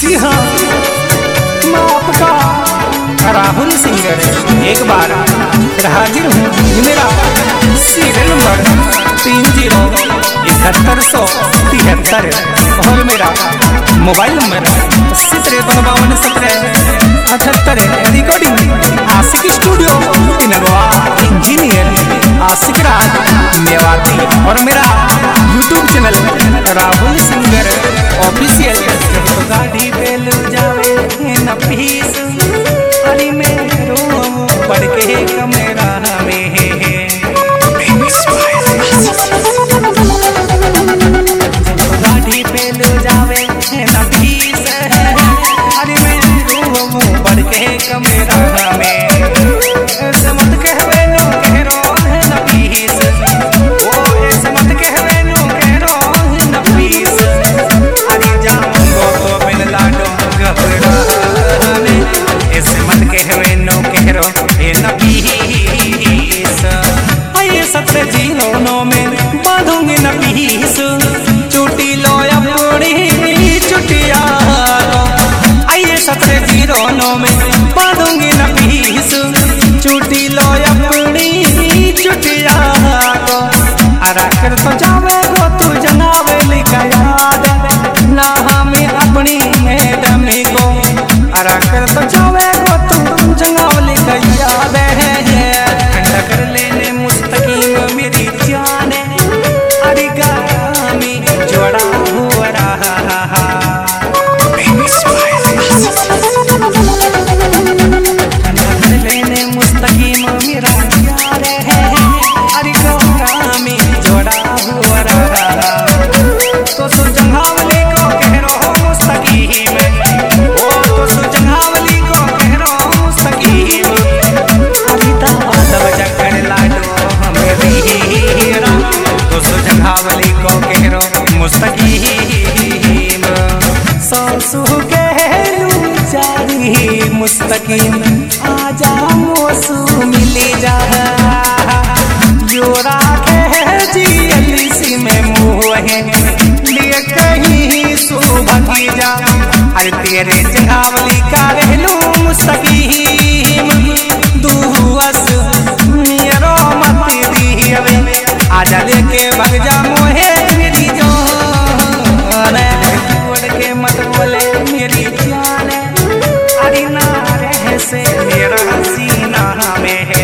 जी हाँ, मैं आपका राहुल सिंगर एक बार फिर हाजिर हूँ। मेरा सीरियल नंबर 307173 और मेरा mobile number 8053521778। Recording Ashiq studio Nagwa, engineer Ashiq Raj Mewati और मेरा YouTube channel Rahul singer official. गाड़ी पे ले जावे न पीस अरे में रो पड़ के कमरा में गाड़ी पे ले जावे न पीस अरे में रो पड़ के कमरा में मत कहवे नो कहरो न पीस ओ ऐसे मत कहवे नो कहरो न पीस अरे जाऊंगो तो बिन लाडो घबराने ऐसे मत कहवे नो कहरो न पीस आये सत्य जीनो में बांधूंगी न पीस चुटी लो अपनी चुटिया लो। आये सत्य जीनो में बांधूंगी न पीस चुटी लो अपनी चुटिया को। अरा कर तो जावे गो तू जनावे लिखा याद ना हमें अपनी मैडम को। अरा कर तो जावे गो तू जनावे लिखा याद कर लेने मुस्तकीम मेरी जान अरे गामी जोड़ा हुआ रहा लेने मुस्तकीम मेरा यार है अरे गामी जोड़ा हुआ रहा। तो सुजंघावली को कह रहा मुस्तकीम ओ तो सुजंघावली को कह रहा मुस्तकीम अभी तब जकर लाडो हमें हीरा। तो सुजंघावली को कह रहा मुस्तकीम सासू कहलू चारी मुस्तकीम आजा मोसू मिली जा जोरा कह जी अलीसी में मुँह लिए कहीं सुबह की जा। अरे तेरे जंघावली का रहलू मुस्तकीम दुहस मेरो मत दी आजा लेके भग जा मोहे मेरी जान छोड़ के मत बोले मेरी जान अरे ना रह से मेरा सीना में है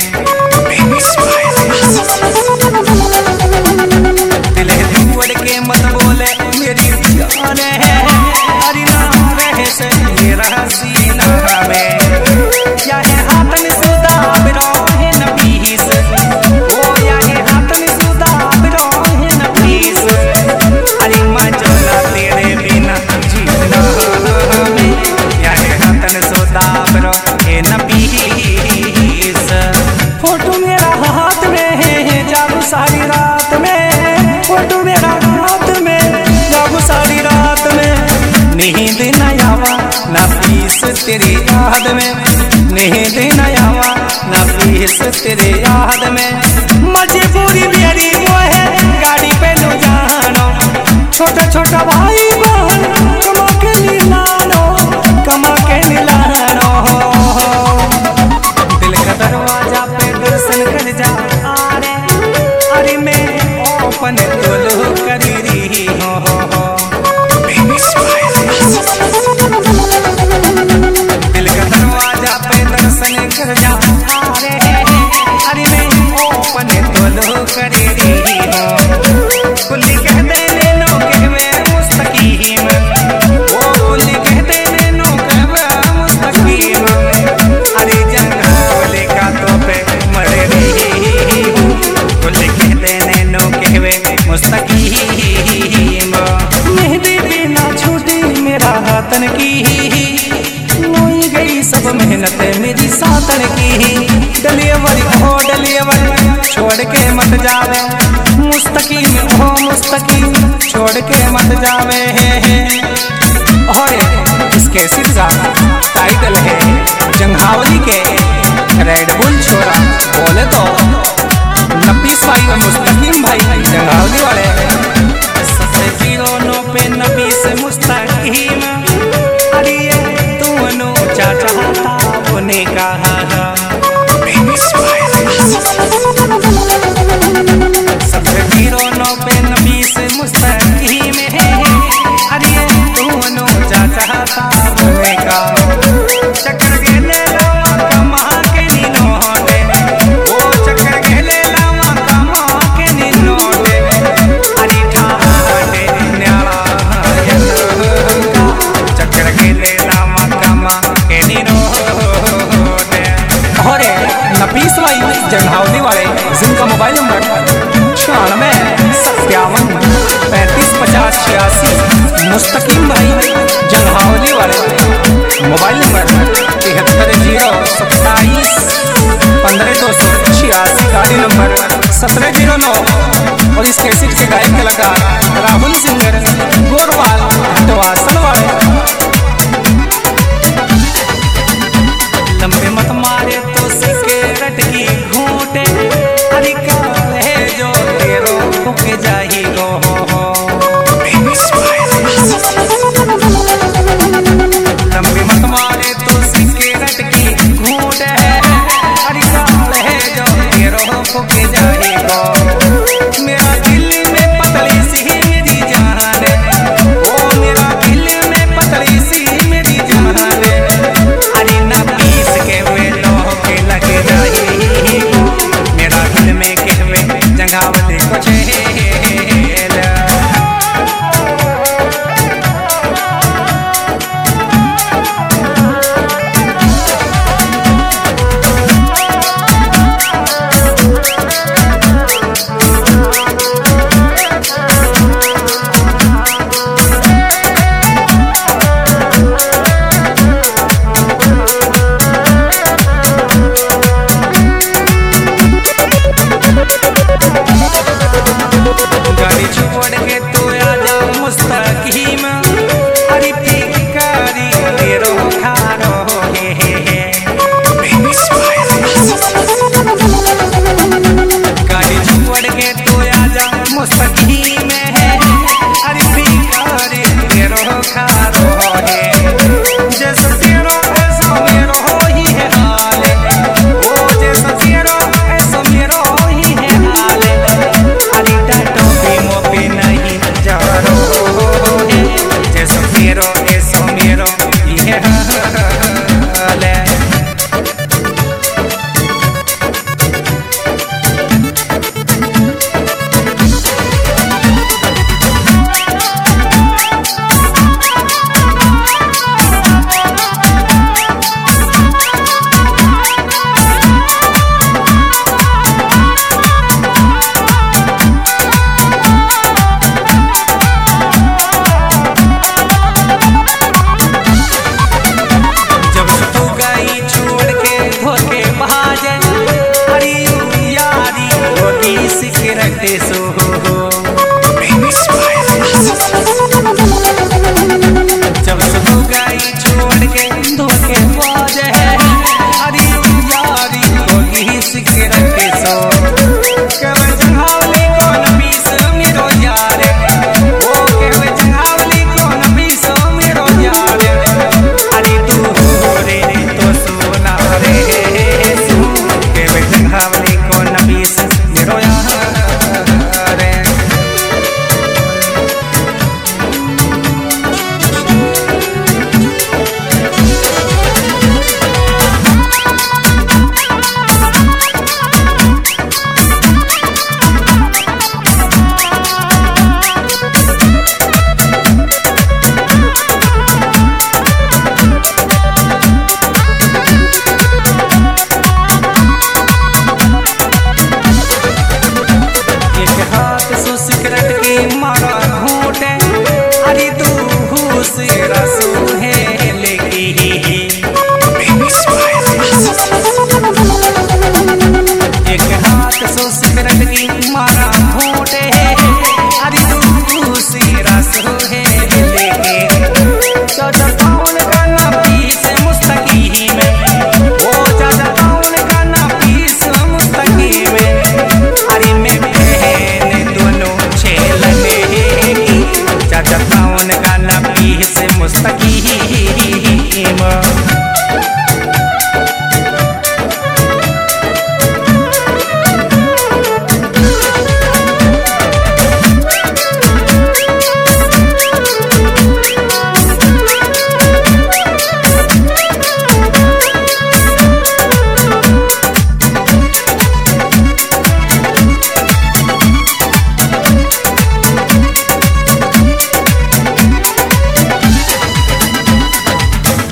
दिल छोड़ के मत बोले मेरी जान है अरे ना रह से मेरा सीना में क्या है हाथ में सुदा बिरो है न पीस ओ या है हाथ में सुदा बिरो है न पीस अरे मजोला तेरे बिना जीना में या है हाथ में सुदा बिरो है न पीस। फोटो मेरा हाथ में है जागू सारी रात में फोटो मेरा हाथ में जागू सारी रात में नींद न आवा ना पीस तेरी याद में नींद न आवा ना पीस तेरे याद में मजबूरी मेरी वो है गाड़ी पे लो जानो छोटा छोटा भाई बहन कमा के लानो कमा के लानो दिल का दरवाजा पे दर्शन कर जा अरे मैं ओपन तोलो करी रही हो दिल का दरवाजा पे दर्शन कर जा अरे मैं ओपन तोलो करी रही हो। कुल्ली कह देने नो कहवे मुस्तकीम ओ कुल्ली कह देने नो कहवे मुस्तकीम अरे जंघावली का तो पे मर रही हूँ। कुल्ली कह देने नो कहवे मुस्तकीम मेहंदी बिना छूटी मेरा हाथन की मोई गई सब मेहनत मेरी सातन की। डलियवर हो डलियवर छोड़ के मत जावे मुस्तकीम हो मुस्तकीम छोड़ के मत जावे और इसके सिर्जा टाइटल है जंघावली के रेड बुल छोरा बोले तो नपीस भाई और मुस्तकीम भाई जंघावली वाले सबसे जीरो नो पे नपीस मुस्तकीम मुस्तकीम भाई